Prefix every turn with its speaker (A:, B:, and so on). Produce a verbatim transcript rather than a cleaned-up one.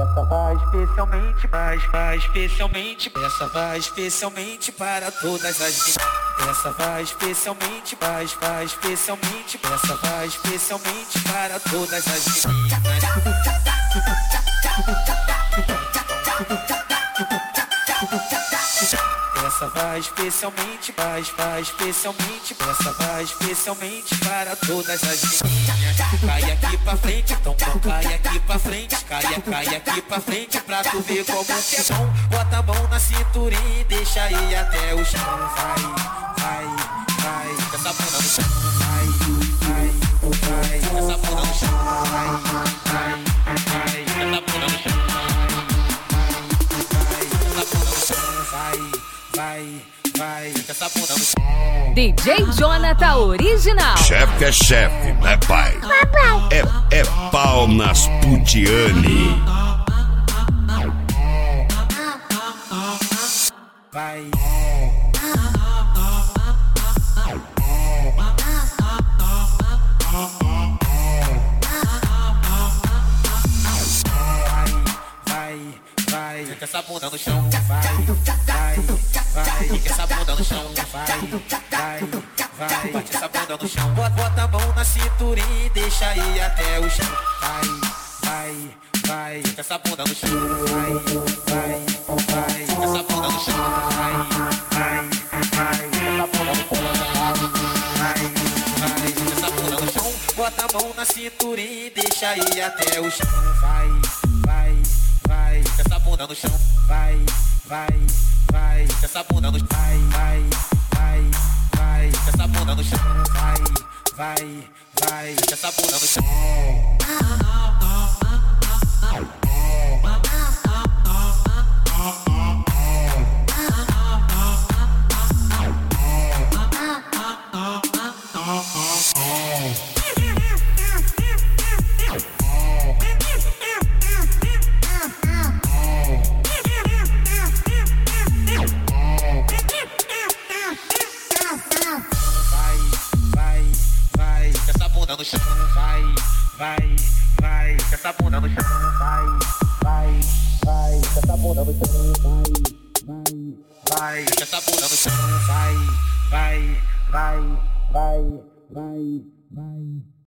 A: Essa vai especialmente, vai, vai especialmente. Essa vai especialmente para todas as meninas. Essa vai especialmente, vai, vai especialmente. Essa vai especialmente para todas as meninas. Essa vai especialmente, vai, vai especialmente. Essa vai especialmente para todas as meninas. Cai aqui pra frente, então cai aqui pra frente. Cai, cai aqui pra frente pra tu ver como que é bom. Bota a mão na cinturinha e deixa aí até o chão. Vai, vai, vai, essa bunda no chão. Vai, vai, vai, essa bunda no chão. Vai, vai, vai, essa bunda no chão. Vai, vai, vai, essa bunda no chão.
B: D J Jonathan Original.
C: Chefe é chefe, né, pai? É, é pau nas putiane.
A: Vai. Vai, vai, fica essa bunda no chão. Vai, vai, vai, fica essa bunda no chão. Vai, vai, vai, bate essa bunda no chão. Bota, bota a mão na cinturinha e deixa aí até o chão. Vai, vai, vai, fica essa bunda no chão. Vai, vai, vai, fica essa bunda no chão. Vai, vai, vai, fica essa bunda no chão. Vai, vai, fica essa bunda no chão. Bota a mão na cinturinha e deixa aí até o chão. Vai, vai, vai, fica essa bunda no chão. Vai, vai, vai, fica essa bunda no chão. Vai, vai, vai, vai, fica essa bunda no chão. Vai, vai, vai, fica essa bunda no chão. No chão, vai, vai, vai, com essa bunda no chão, vai, vai, vai, com essa bunda no chão, vai, vai, vai, com essa bunda no chão, vai, vai, vai, vai, vai, vai.